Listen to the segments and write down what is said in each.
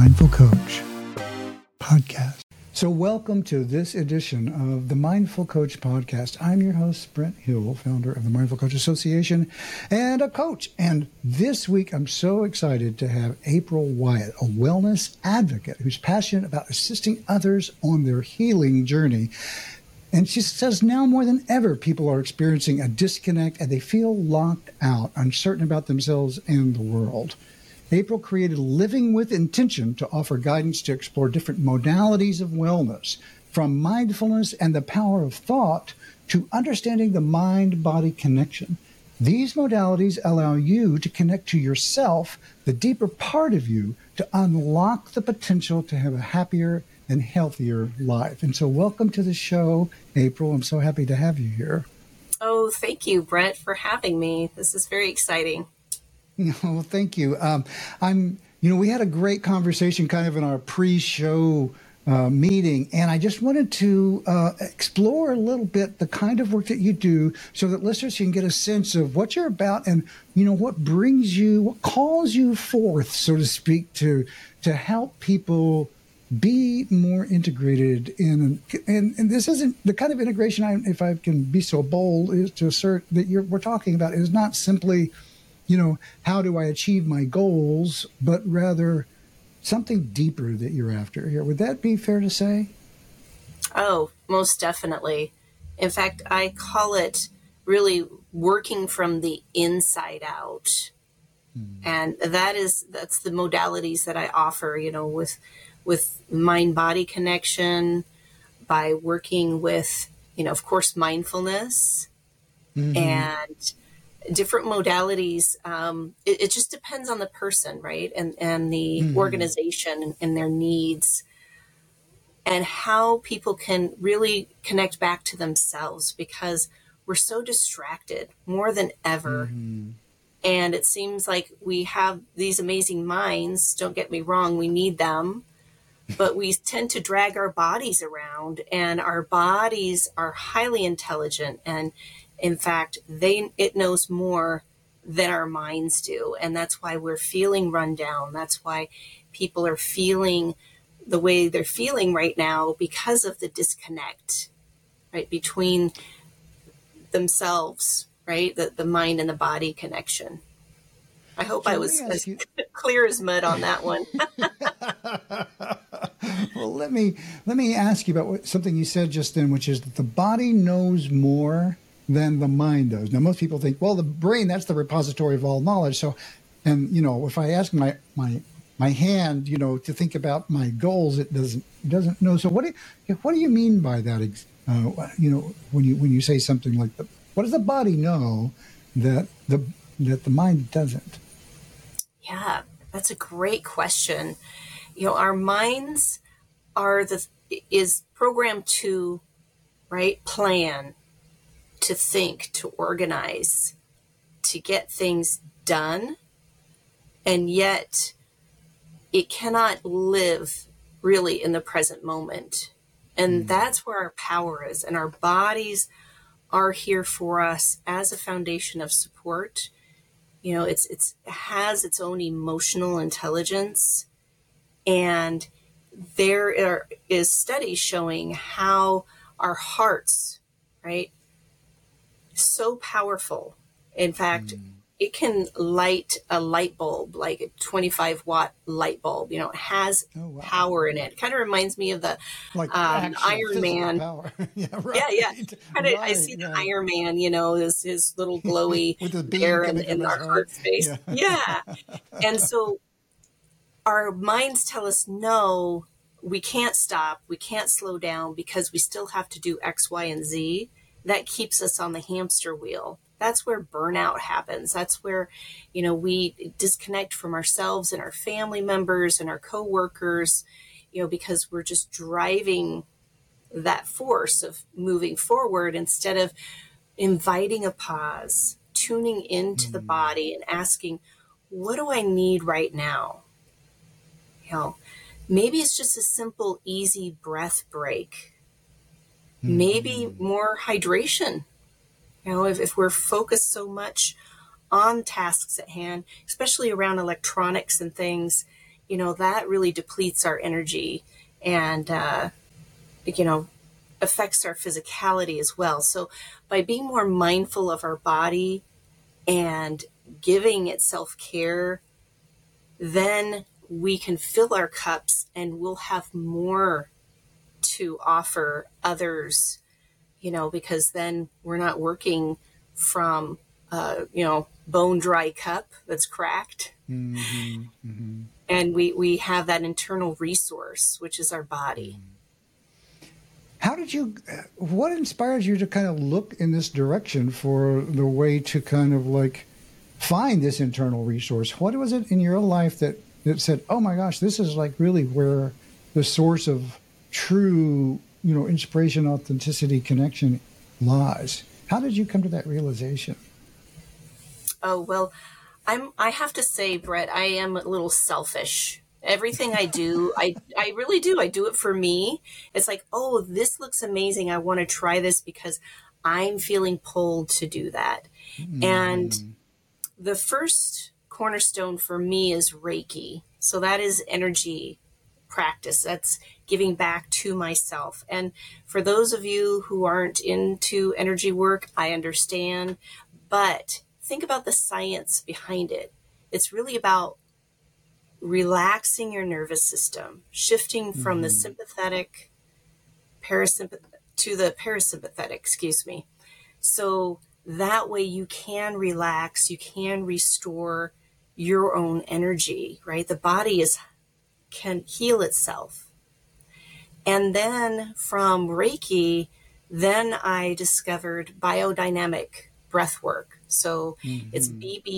Mindful Coach podcast. So welcome to this edition of the Mindful Coach podcast. I'm your host, Brent Hill, founder of the Mindful Coach Association and a coach. And this week, I'm so excited to have April Wyatt, a wellness advocate who's passionate about assisting others on their healing journey. And she says now more than ever, people are experiencing a disconnect and they feel locked out, uncertain about themselves and the world. April created Living with Intention to offer guidance to explore different modalities of wellness, from mindfulness and the power of thought to understanding the mind-body connection. These modalities allow you to connect to yourself, the deeper part of you, to unlock the potential to have a happier and healthier life. And so welcome to the show, April. I'm so happy to have you here. Oh, thank you, Brent, for having me. This is very exciting. Well, thank you. We had a great conversation kind of in our pre-show meeting, and I just wanted to explore a little bit the kind of work that you do so that listeners can get a sense of what you're about and, what brings you, what calls you forth, so to speak, to help people be more integrated in, and this isn't the kind of integration, if I can be so bold, is to assert that we're talking about is not simply how do I achieve my goals, but rather something deeper that you're after here. Would that be fair to say? Oh, most definitely. In fact, I call it really working from the inside out. And that's the modalities that I offer, with mind-body connection, by working with, of course, mindfulness and different modalities. It just depends on the person, right? And the organization and their needs, and how people can really connect back to themselves, because we're so distracted more than ever. And it seems like we have these amazing minds. Don't get me wrong, we need them, but we tend to drag our bodies around, and our bodies are highly intelligent, and in fact, it knows more than our minds do. And that's why we're feeling run down. That's why people are feeling the way they're feeling right now, because of the disconnect, right, between themselves, right, the mind and the body connection. I hope I was as clear as mud on that one. Well, let me ask you about something you said just then, which is that the body knows more than the mind does. Now, most people think, well, the brain, that's the repository of all knowledge. So, and, if I ask my hand, to think about my goals, it doesn't know. So what do you mean by that? When you say something like what does the body know that the mind doesn't? Yeah, that's a great question. Our minds is programmed to, right, plan, to think, to organize, to get things done, and yet it cannot live really in the present moment. And that's where our power is. And our bodies are here for us as a foundation of support. It has its own emotional intelligence, and there is studies showing how our hearts, right, so powerful. In fact, it can light a light bulb, like a 25-watt light bulb. It has power in it. It kind of reminds me of the Iron Man. Power. Yeah, right. Yeah. I see the Iron Man, his little glowy with the beam there in our heart space. Yeah. And so our minds tell us, no, we can't stop. We can't slow down, because we still have to do X, Y, and Z. That keeps us on the hamster wheel. That's where burnout happens. That's where, we disconnect from ourselves and our family members and our coworkers, because we're just driving that force of moving forward instead of inviting a pause, tuning into the body and asking, what do I need right now? Maybe it's just a simple, easy breath break. Maybe more hydration. If we're focused so much on tasks at hand, especially around electronics and things, that really depletes our energy and, affects our physicality as well. So by being more mindful of our body and giving it self-care, then we can fill our cups and we'll have more to offer others, because then we're not working from, bone dry cup that's cracked. Mm-hmm, mm-hmm. And we have that internal resource, which is our body. What inspired you to kind of look in this direction for the way to kind of like find this internal resource? What was it in your life that said, oh my gosh, this is like really where the source of true, inspiration, authenticity, connection lies? How did you come to that realization? Oh, well, I have to say, Brett, I am a little selfish. Everything I do, I really do. I do it for me. It's like, oh, this looks amazing. I want to try this because I'm feeling pulled to do that. And the first cornerstone for me is Reiki. So that is energy practice. That's giving back to myself. And for those of you who aren't into energy work, I understand. But think about the science behind it. It's really about relaxing your nervous system, shifting from the sympathetic to the parasympathetic, So that way you can relax, you can restore your own energy, right? The body can heal itself. And then from Reiki, then I discovered biodynamic breath work. So it's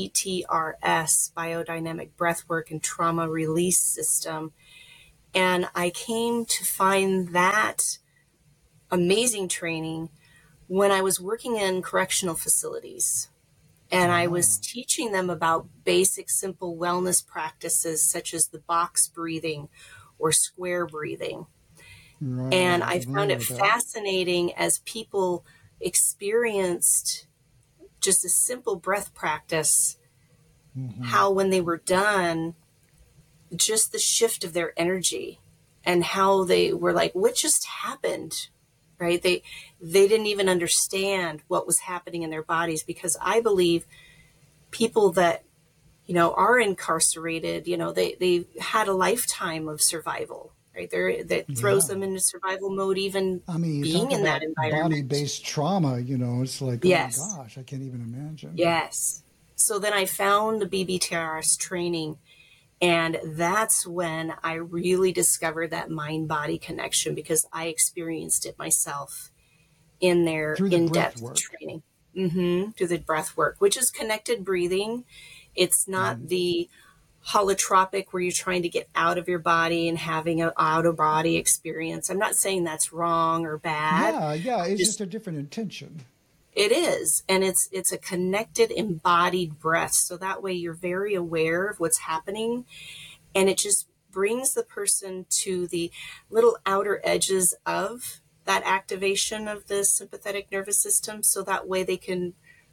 BBTRS, biodynamic breathwork and trauma release system. And I came to find that amazing training when I was working in correctional facilities. And I was teaching them about basic, simple wellness practices such as the box breathing or square breathing. Right. And I found it fascinating as people experienced just a simple breath practice, how when they were done, just the shift of their energy and how they were like, what just happened? Right? They didn't even understand what was happening in their bodies, because I believe people that, are incarcerated, they had a lifetime of survival, right? That throws them into survival mode, even being in that environment. Body-based trauma, it's like, yes. Oh my gosh, I can't even imagine. Yes. So then I found the BBTRS training, and that's when I really discovered that mind-body connection, because I experienced it myself in their in-depth training. Through the breath work, which is connected breathing. It's not the holotropic where you're trying to get out of your body and having an out-of-body experience. I'm not saying that's wrong or bad. Yeah, it's just a different intention. It is. And it's a connected, embodied breath. So that way you're very aware of what's happening. And it just brings the person to the little outer edges of that activation of the sympathetic nervous system. So that way they can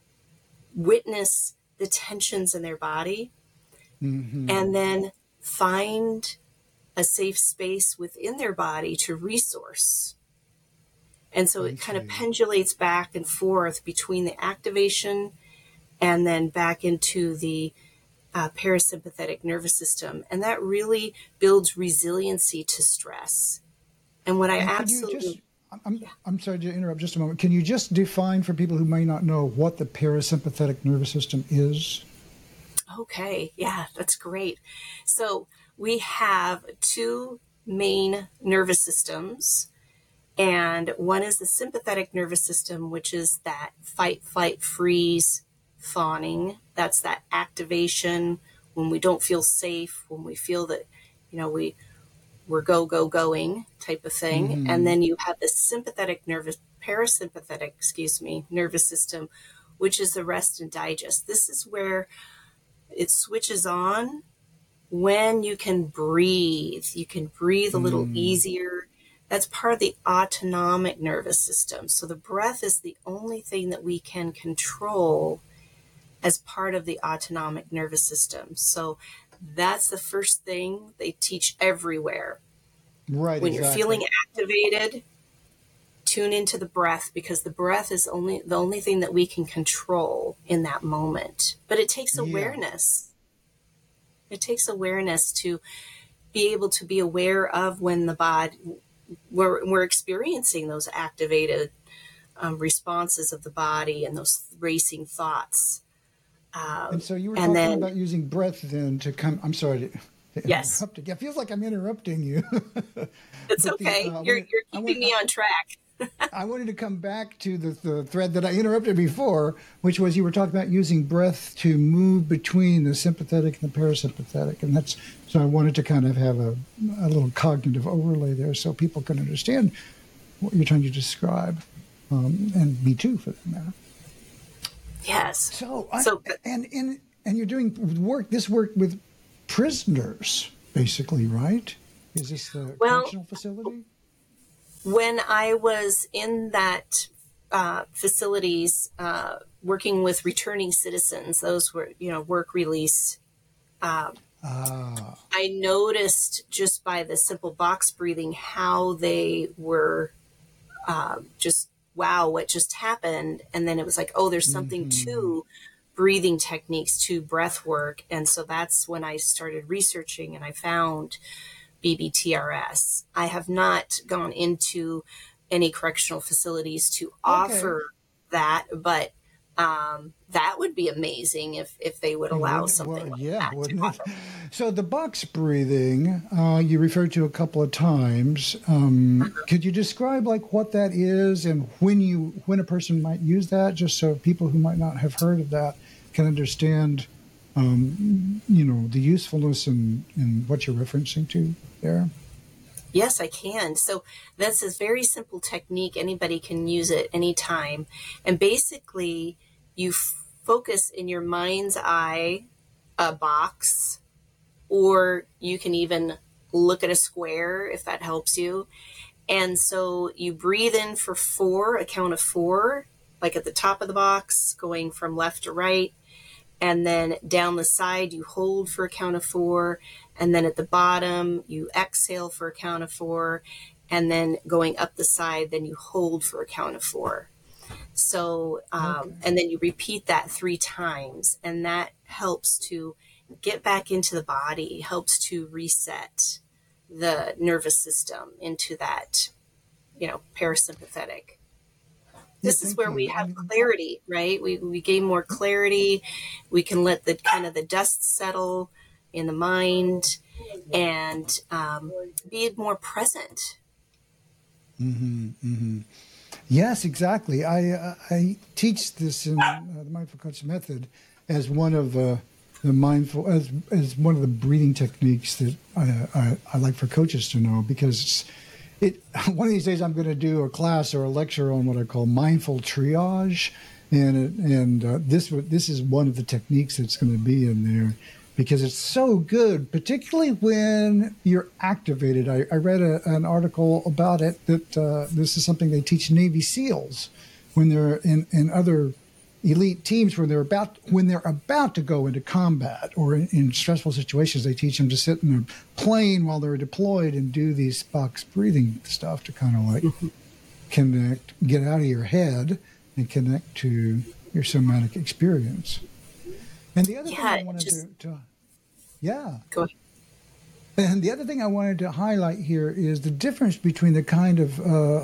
witness the tensions in their body and then find a safe space within their body to resource. And so it kind of pendulates back and forth between the activation and then back into the parasympathetic nervous system. And that really builds resiliency to stress. And what I'm sorry to interrupt just a moment. Can you just define for people who may not know what the parasympathetic nervous system is? Okay. Yeah, that's great. So we have two main nervous systems. And one is the sympathetic nervous system, which is that fight, flight, freeze, fawning. That's that activation when we don't feel safe, when we feel that, we're going type of thing. And then you have the parasympathetic nervous system, which is the rest and digest. This is where it switches on when you can breathe. You can breathe a little easier. That's part of the autonomic nervous system. So the breath is the only thing that we can control as part of the autonomic nervous system. So that's the first thing they teach everywhere. Right. When exactly. you're feeling activated, tune into the breath, because the breath is the only thing that we can control in that moment. But it takes awareness. It takes awareness to be able to be aware of when the body, we're experiencing those activated responses of the body and those racing thoughts. And so you were talking about using breath then to come. I'm sorry to yes. interrupt. It feels like I'm interrupting you. It's okay. You're keeping me on track. I wanted to come back to the thread that I interrupted before, which was you were talking about using breath to move between the sympathetic and the parasympathetic. And that's so I wanted to kind of have a little cognitive overlay there so people can understand what you're trying to describe. And me too, for that matter. Yes. And you're doing work with prisoners, basically, right? Is this the correctional facility? When I was in that facilities working with returning citizens, those were, work release, I noticed just by the simple box breathing how they were just, wow, what just happened? And then it was like, oh, there's something to breathing techniques, to breath work. And so that's when I started researching and I found BBTRS. I have not gone into any correctional facilities to offer that, but that would be amazing if they would allow something like that. Wouldn't it? So the box breathing you referred to a couple of times. Could you describe like what that is and when a person might use that, just so people who might not have heard of that can understand the usefulness in what you're referencing to there? Yes, I can. So that's a very simple technique. Anybody can use it anytime. And basically, you focus in your mind's eye a box, or you can even look at a square if that helps you. And so you breathe in for 4, a count of 4, like at the top of the box, going from left to right. And then down the side, you hold for a count of 4. And then at the bottom, you exhale for a count of 4. And then going up the side, then you hold for a count of 4. So, and then you repeat that 3 times. And that helps to get back into the body, helps to reset the nervous system into that, parasympathetic. This is where we have clarity, right? We gain more clarity. We can let the kind of the dust settle in the mind and be more present. Mm-hmm, mm-hmm. Yes, exactly. I teach this in the Mindful Coach method as one of the mindful as one of the breathing techniques that I like for coaches to know, because one of these days I'm going to do a class or a lecture on what I call mindful triage, and this is one of the techniques that's going to be in there, because it's so good, particularly when you're activated. I read an article about it that this is something they teach Navy SEALs when they're in other elite teams when they're about to go into combat or in stressful situations. They teach them to sit in a plane while they're deployed and do these box breathing stuff to kind of like connect, get out of your head and connect to your somatic experience. And the other thing I wanted to go ahead. And the other thing I wanted to highlight here is the difference between the kind of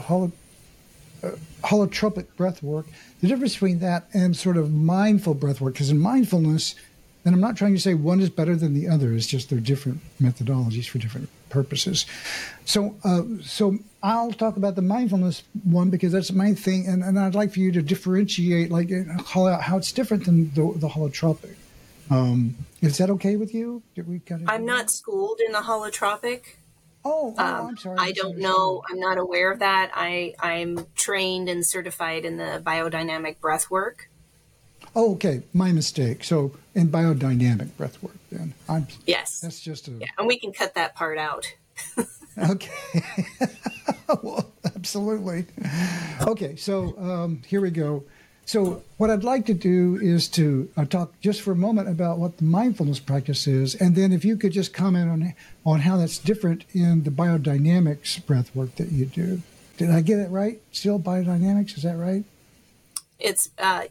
holotropic breath work, the difference between that and sort of mindful breath work. Because in mindfulness, and I'm not trying to say one is better than the other, it's just they're different methodologies for different purposes. So I'll talk about the mindfulness one because that's my thing, and I'd like for you to differentiate, like call out how it's different than the holotropic. Is that okay with you? I'm not schooled in the holotropic. Oh, I'm sorry. I don't know. I'm not aware of that. I'm trained and certified in the biodynamic breath work. Oh, okay. My mistake. So in biodynamic breath work, then. Yes. That's just a... Yeah, and we can cut that part out. Okay. Well, absolutely. Okay, so here we go. So what I'd like to do is to talk just for a moment about what the mindfulness practice is, and then if you could just comment on how that's different in the biodynamics breath work that you do. Did I get it right? Still biodynamics, is that right? It's,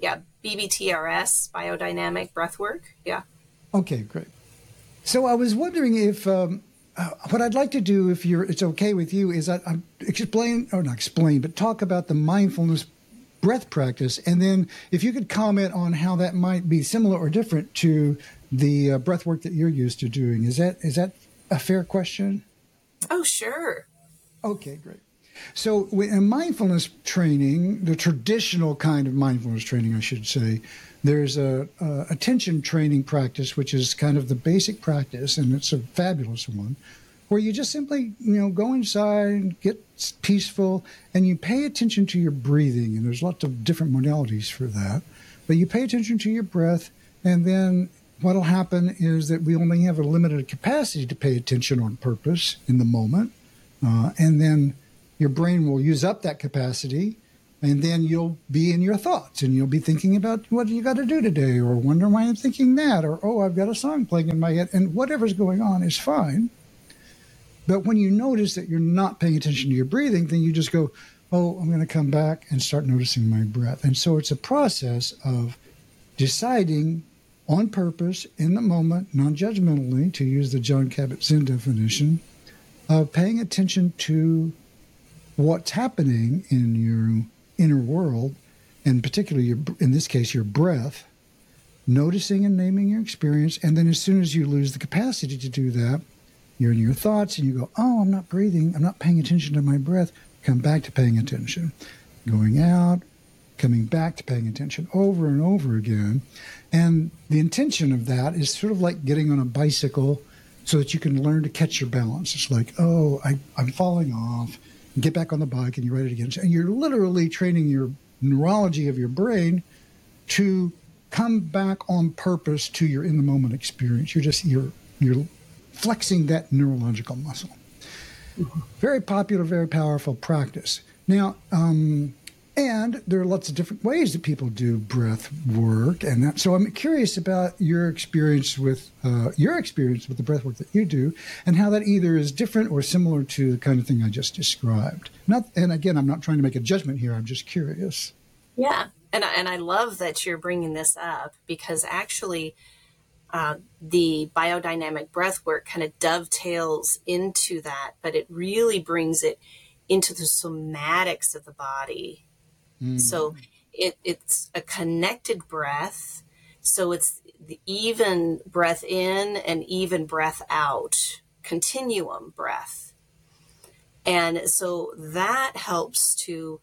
BBTRS, biodynamic breathwork. Yeah. Okay, great. So I was wondering if what I'd like to do, if it's okay with you, is I'm talk about the mindfulness breath practice, and then if you could comment on how that might be similar or different to the breath work that you're used to doing. Is that a fair question? Oh, sure. Okay, great. So in mindfulness training, the traditional kind of mindfulness training, I should say, there's a attention training practice, which is kind of the basic practice, and it's a fabulous one, where you just simply, go inside, get peaceful, and you pay attention to your breathing. And there's lots of different modalities for that. But you pay attention to your breath, and then what'll happen is that we only have a limited capacity to pay attention on purpose in the moment. And then your brain will use up that capacity, and then you'll be in your thoughts, and you'll be thinking about what you got to do today, or wondering why I'm thinking that, or, oh, I've got a song playing in my head, and whatever's going on is fine. But when you notice that you're not paying attention to your breathing, then you just go, oh, I'm going to come back and start noticing my breath. And so it's a process of deciding on purpose, in the moment, non-judgmentally, to use the Jon Kabat-Zinn definition, of paying attention to what's happening in your inner world, and particularly, in this case, your breath, noticing and naming your experience. And then as soon as you lose the capacity to do that, you're in your thoughts and you go, oh, I'm not breathing. I'm not paying attention to my breath. Come back to paying attention. Going out, coming back to paying attention over and over again. And the intention of that is sort of like getting on a bicycle so that you can learn to catch your balance. It's like, oh, I'm falling off. Get back on the bike and you ride it again. And you're literally training your neurology of your brain to come back on purpose to your in-the-moment experience. You're flexing that neurological muscle. Very popular, very powerful practice. Now, and there are lots of different ways that people do breath work, and that. So I'm curious about your experience with the breath work that you do, and how that either is different or similar to the kind of thing I just described. And again, I'm not trying to make a judgment here. I'm just curious. Yeah, and I love that you're bringing this up, because actually, the biodynamic breath work kind of dovetails into that, but it really brings it into the somatics of the body. So it's a connected breath. So it's the even breath in and even breath out, continuum breath. And so that helps to,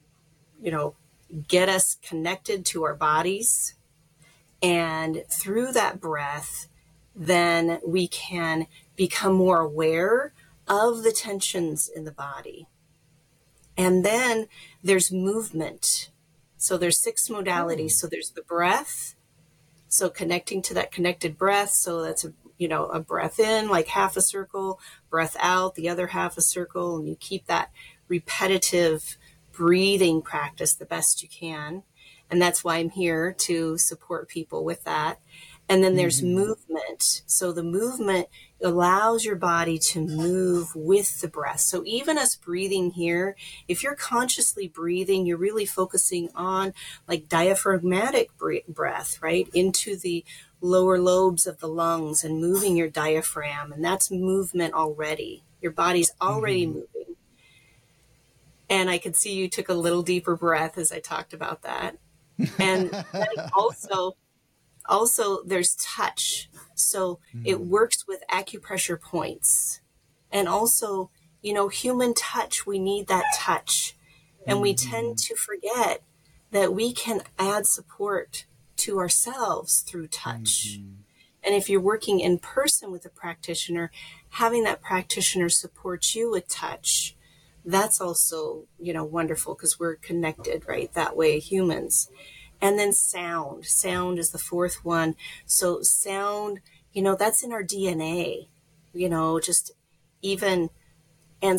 get us connected to our bodies. And through that breath, then we can become more aware of the tensions in the body. And then there's movement. So there's 6 modalities. So there's the breath. So connecting to that connected breath. So that's a breath in, like half a circle, breath out, the other half a circle. And you keep that repetitive breathing practice the best you can. And that's why I'm here to support people with that. And then there's movement. So the movement allows your body to move with the breath. So even us breathing here, if you're consciously breathing, you're really focusing on like diaphragmatic breath, right? Into the lower lobes of the lungs and moving your diaphragm. And that's movement already. Your body's already moving. And I could see you took a little deeper breath as I talked about that. And then also there's touch. So it works with acupressure points. And also, human touch, we need that touch. And we tend to forget that we can add support to ourselves through touch. And if you're working in person with a practitioner, having that practitioner support you with touch, that's also, wonderful, because we're connected, right? That way, humans. And then sound. Sound is the 4th one. So sound, that's in our DNA, just even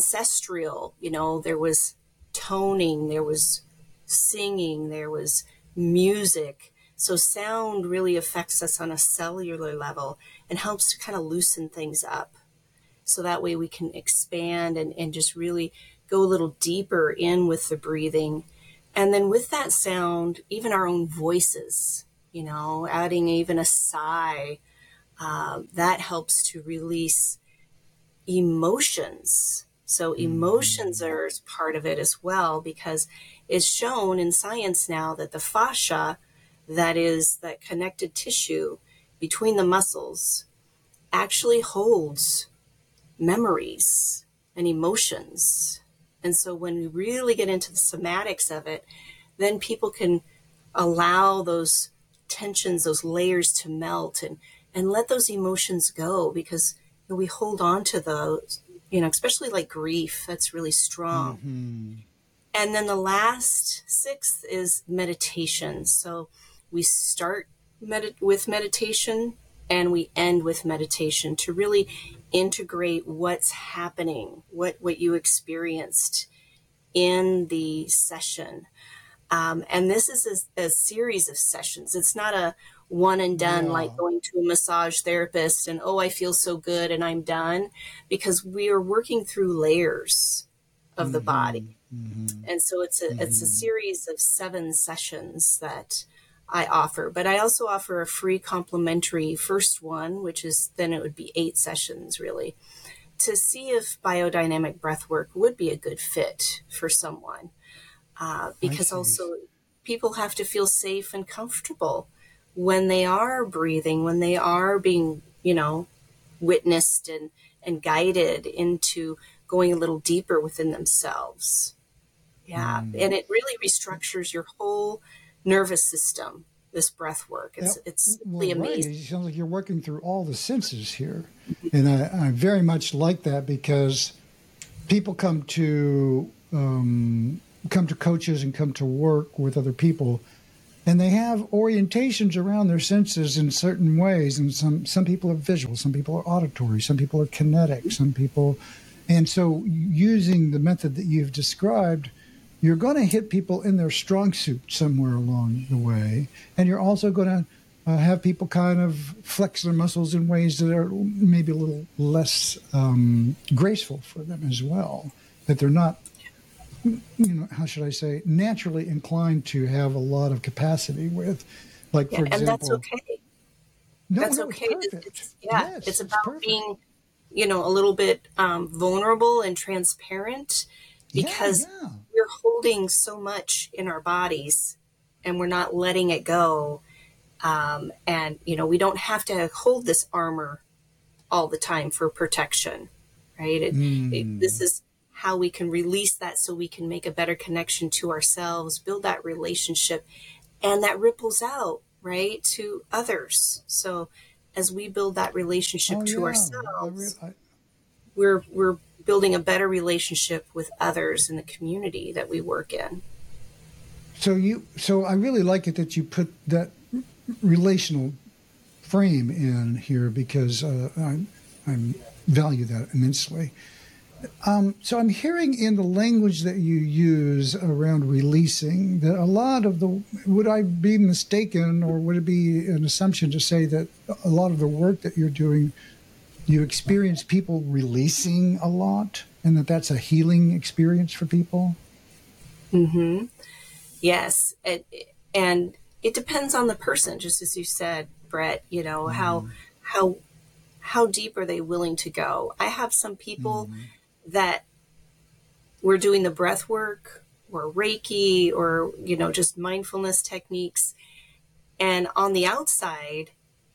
ancestral, there was toning, there was singing, there was music. So sound really affects us on a cellular level and helps to kind of loosen things up. So that way we can expand and just really go a little deeper in with the breathing. And then with that sound, even our own voices, adding even a sigh, that helps to release emotions. So emotions are part of it as well, because it's shown in science now that the fascia, that is that connected tissue between the muscles, actually holds memories and emotions. And so when we really get into the somatics of it, then people can allow those tensions, those layers to melt and let those emotions go, because we hold on to those, especially like grief, that's really strong. Mm-hmm. And then the last sixth is meditation. So we start with meditation and we end with meditation to really integrate what's happening, what you experienced in the session. And this is a series of sessions. It's not a one and done, like going to a massage therapist and, I feel so good and I'm done, because we are working through layers of the body. Mm-hmm. And so it's a series of 7 sessions that I offer, but I also offer a free complimentary first one, which is then it would be 8 sessions really, to see if biodynamic breathwork would be a good fit for someone. Because also people have to feel safe and comfortable when they are breathing, when they are being, witnessed and guided into going a little deeper within themselves. Yeah. And it really restructures your whole nervous system, this breath work. It's really amazing. Right. It sounds like you're working through all the senses here. And I very much like that, because people come to coaches and come to work with other people, and they have orientations around their senses in certain ways. And some people are visual, some people are auditory, some people are kinetic, and so using the method that you've described, you're going to hit people in their strong suit somewhere along the way. And you're also going to have people kind of flex their muscles in ways that are maybe a little less graceful for them as well, that they're not, how should I say, naturally inclined to have a lot of capacity with. Like, for example. And that's okay. That's okay. It's about being, a little bit vulnerable and transparent, because we're holding so much in our bodies and we're not letting it go. And, we don't have to hold this armor all the time for protection, right? This is how we can release that so we can make a better connection to ourselves, build that relationship, and that ripples out, right, to others. So as we build that relationship to ourselves, we're building a better relationship with others in the community that we work in. So I really like it that you put that relational frame in here, because I value that immensely. So I'm hearing in the language that you use around releasing that a lot of would I be mistaken, or would it be an assumption to say that a lot of the work that you're doing, you experience people releasing a lot, and that's a healing experience for people? Mm-hmm. Yes. And it depends on the person, just as you said, Brett, how deep are they willing to go? I have some people that we're doing the breath work or Reiki or, just mindfulness techniques. And on the outside,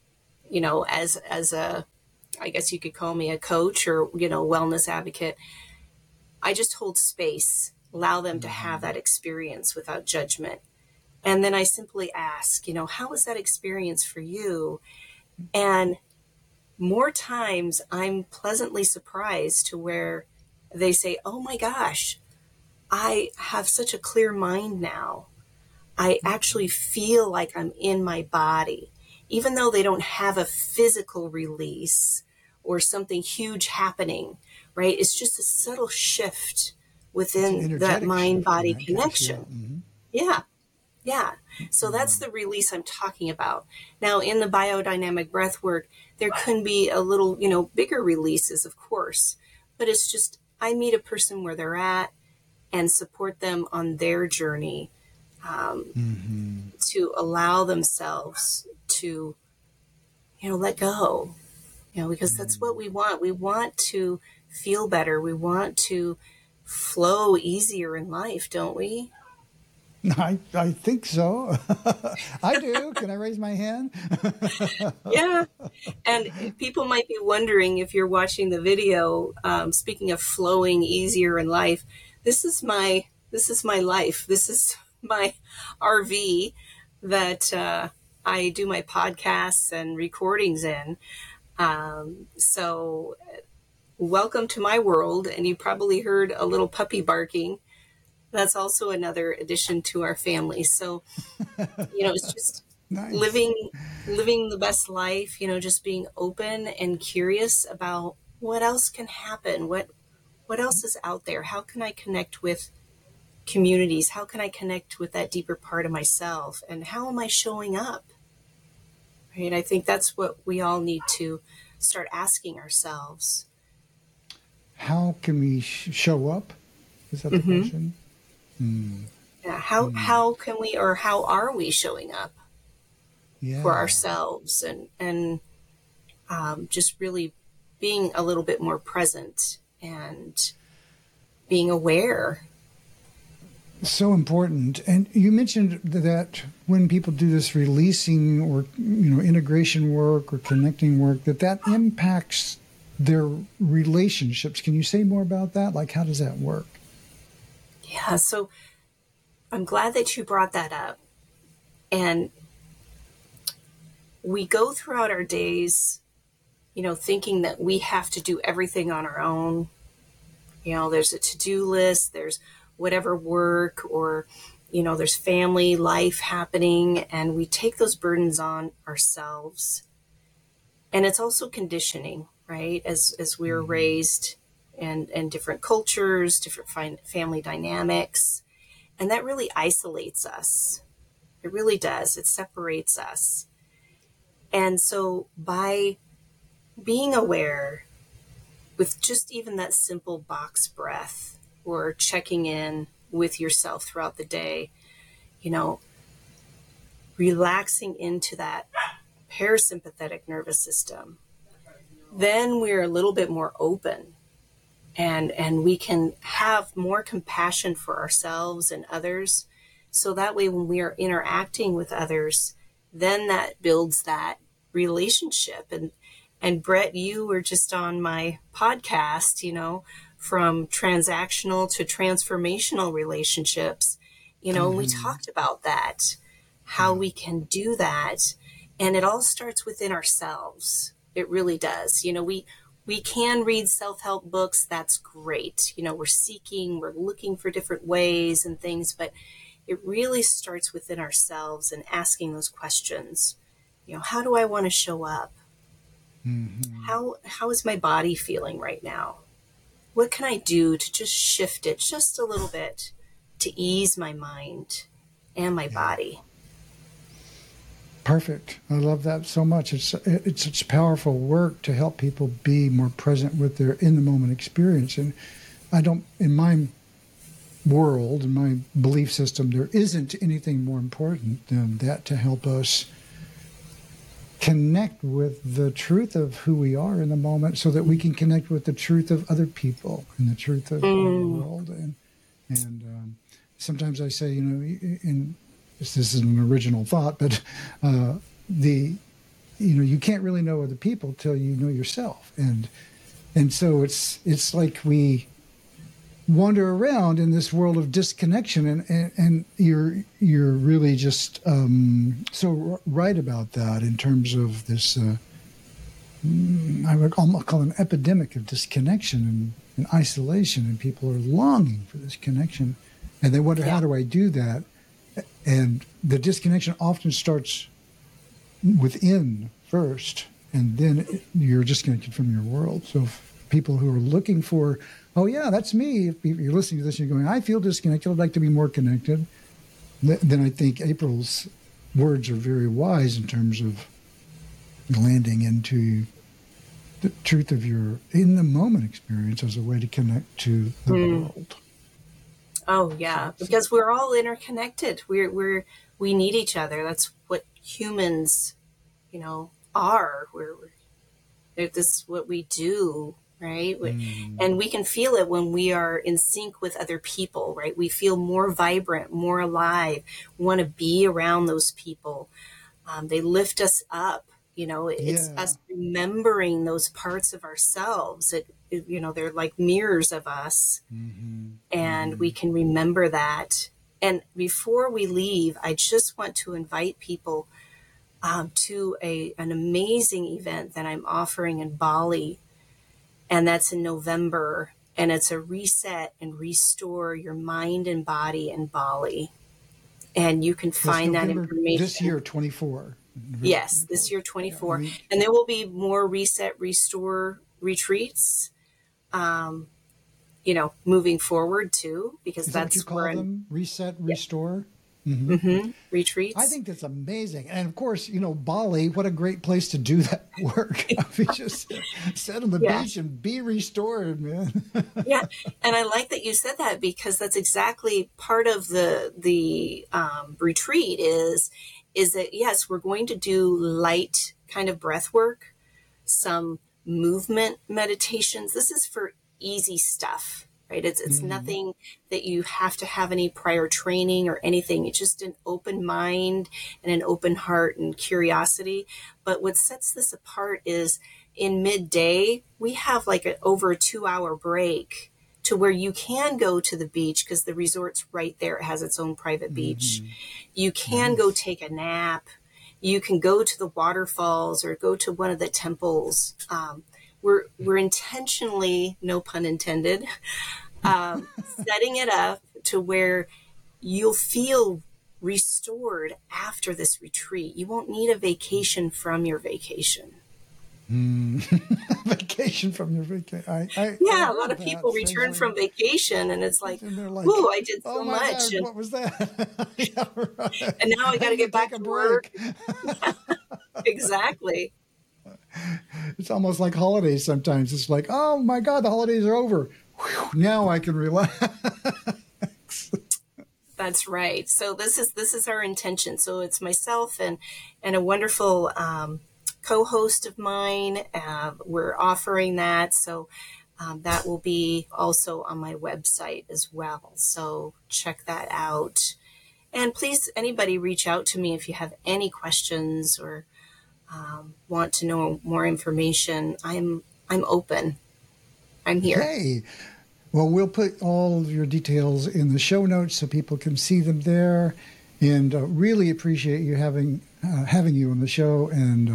as a, I guess you could call me a coach or, wellness advocate, I just hold space, allow them to have that experience without judgment. And then I simply ask, how was that experience for you? And more times I'm pleasantly surprised to where they say, oh my gosh, I have such a clear mind now. I actually feel like I'm in my body, even though they don't have a physical release or something huge happening, right? It's just a subtle shift within that mind-body connection. Yeah. Yeah. So that's the release I'm talking about. Now, in the biodynamic breath work, there can be a little, bigger releases, of course, but it's just, I meet a person where they're at and support them on their journey to allow themselves to, let go, because that's what we want. We want to feel better. We want to flow easier in life, don't we? I think so. I do. Can I raise my hand? Yeah. And people might be wondering if you're watching the video, speaking of flowing easier in life, this is my life. This is my RV that I do my podcasts and recordings in. So welcome to my world. And you probably heard a little puppy barking. That's also another addition to our family. So, it's just nice. living the best life, just being open and curious about what else can happen. What else is out there? How can I connect with communities? How can I connect with that deeper part of myself? And how am I showing up? Right? I think that's what we all need to start asking ourselves. How can we show up? Is that the question? Yeah. How can we, or how are we showing up for ourselves and just really being a little bit more present and being aware. So important. And you mentioned that when people do this releasing or, integration work or connecting work, that impacts their relationships. Can you say more about that? Like, how does that work? Yeah, so I'm glad that you brought that up. And we go throughout our days, thinking that we have to do everything on our own. There's a to-do list, there's whatever work, or, there's family life happening, and we take those burdens on ourselves. And it's also conditioning, right? As we were raised and different cultures, different family dynamics. And that really isolates us. It really does. It separates us. And so by being aware with just even that simple box breath or checking in with yourself throughout the day, relaxing into that parasympathetic nervous system, then we're a little bit more open. And we can have more compassion for ourselves and others. So that way, when we are interacting with others, then that builds that relationship. And Brett, you were just on my podcast, from transactional to transformational relationships, and we talked about that, how we can do that. And it all starts within ourselves. It really does. We can read self-help books. That's great. We're looking for different ways and things, but it really starts within ourselves and asking those questions. How do I want to show up? Mm-hmm. How is my body feeling right now? What can I do to just shift it just a little bit to ease my mind and my body? Perfect. I love that so much. It's such powerful work to help people be more present with their in the moment experience. And in my world, in my belief system, there isn't anything more important than that to help us connect with the truth of who we are in the moment so that we can connect with the truth of other people and the truth of the world. And sometimes I say, this is an original thought, but you can't really know other people till you know yourself, and so it's like we wander around in this world of disconnection, and you're really just so right about that in terms of this. I would almost call it an epidemic of disconnection and isolation, and people are longing for this connection, and they wonder, how do I do that? And the disconnection often starts within first, and then you're disconnected from your world. So people who are looking for, oh yeah, that's me. If you're listening to this and you're going, I feel disconnected, I'd like to be more connected. then I think April's words are very wise in terms of landing into the truth of your in the moment experience as a way to connect to the world. Oh yeah, because we're all interconnected. We need each other. That's what humans, are. This is what we do, right? And we can feel it when we are in sync with other people, right? We feel more vibrant, more alive. We want to be around those people. They lift us up. It's us remembering those parts of ourselves. They're like mirrors of us, and we can remember that. And before we leave, I just want to invite people to an amazing event that I'm offering in Bali, and that's in November. And it's a reset and restore your mind and body in Bali. And you can find that information this year, 24. Yes, this year 24. And there will be more reset, restore retreats, moving forward too, because Is that's that what you call them? Reset, restore? Retreats. I think that's amazing. And of course, Bali, what a great place to do that work. I mean, just sit on the beach and be restored, man. Yeah. And I like that you said that, because that's exactly part of the retreat is that, yes, we're going to do light kind of breath work, some movement meditations. This is for easy stuff, right? It's nothing that you have to have any prior training or anything. It's just an open mind and an open heart and curiosity. But what sets this apart is in midday, we have like over a 2-hour break to where you can go to the beach, because the resort's right there. It has its own private beach. You can go take a nap. You can go to the waterfalls or go to one of the temples. We're intentionally, no pun intended, setting it up to where you'll feel restored after this retreat. You won't need a vacation from your vacation. Vacation from your vacation. A lot of people return from vacation and it's like, ooh, I did so much. God, what was that? Yeah, right. And now I got to get back to work. Exactly. It's almost like holidays sometimes. It's like, oh my God, the holidays are over. Whew, now I can relax. That's right. So this is our intention. So it's myself and a wonderful co-host of mine. We're offering that. So that will be also on my website as well. So check that out. And please, anybody reach out to me if you have any questions or want to know more information. I'm open. I'm here. Hey, well, we'll put all of your details in the show notes so people can see them there. And really appreciate you having you on the show, and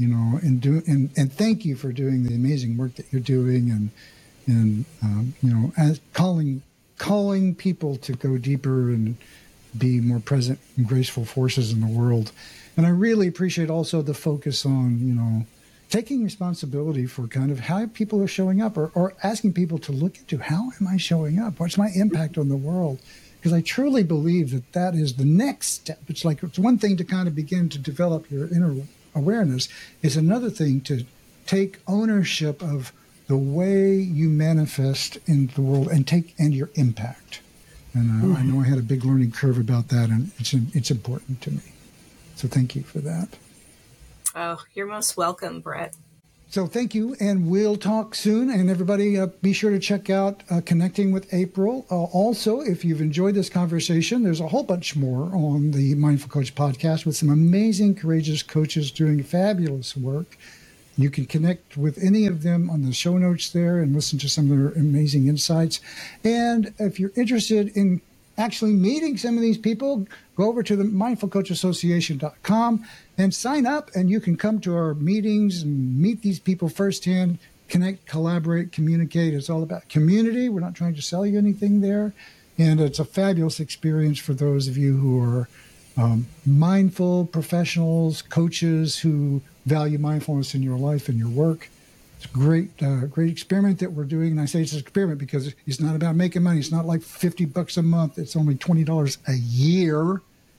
and thank you for doing the amazing work that you're doing, and as calling people to go deeper and be more present and graceful forces in the world. And I really appreciate also the focus on taking responsibility for kind of how people are showing up, or asking people to look into how am I showing up? What's my impact on the world? Because I truly believe that is the next step. It's like it's one thing to kind of begin to develop your inner awareness. It's another thing to take ownership of the way you manifest in the world and your impact. And I know I had a big learning curve about that, and it's important to me. So thank you for that. Oh, you're most welcome, Brett. So thank you, and we'll talk soon. And everybody, be sure to check out Connecting with April. Also, if you've enjoyed this conversation, there's a whole bunch more on the Mindful Coach podcast with some amazing, courageous coaches doing fabulous work. You can connect with any of them on the show notes there and listen to some of their amazing insights. And if you're interested in actually meeting some of these people, go over to the mindfulcoachassociation.com and sign up, and you can come to our meetings and meet these people firsthand, connect, collaborate, communicate. It's all about community. We're not trying to sell you anything there. And it's a fabulous experience for those of you who are mindful professionals, coaches who value mindfulness in your life and your work. It's a great experiment that we're doing. And I say it's an experiment because it's not about making money. It's not like $50 a month. It's only $20 a year.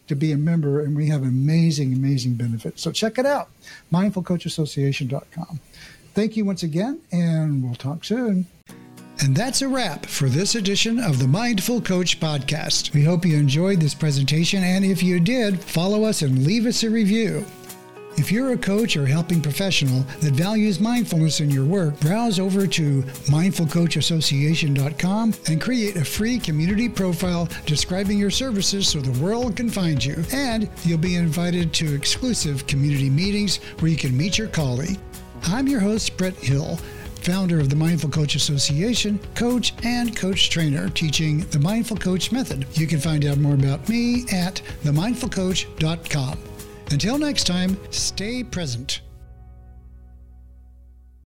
to be a member, and we have amazing, amazing benefits. So check it out, mindfulcoachassociation.com. Thank you once again, and we'll talk soon. And that's a wrap for this edition of the Mindful Coach Podcast. We hope you enjoyed this presentation, and if you did, follow us and leave us a review. If you're a coach or helping professional that values mindfulness in your work, browse over to mindfulcoachassociation.com and create a free community profile describing your services so the world can find you. And you'll be invited to exclusive community meetings where you can meet your colleague. I'm your host, Brent Hill, founder of the Mindful Coach Association, coach and coach trainer teaching the Mindful Coach Method. You can find out more about me at themindfulcoach.com. Until next time, stay present.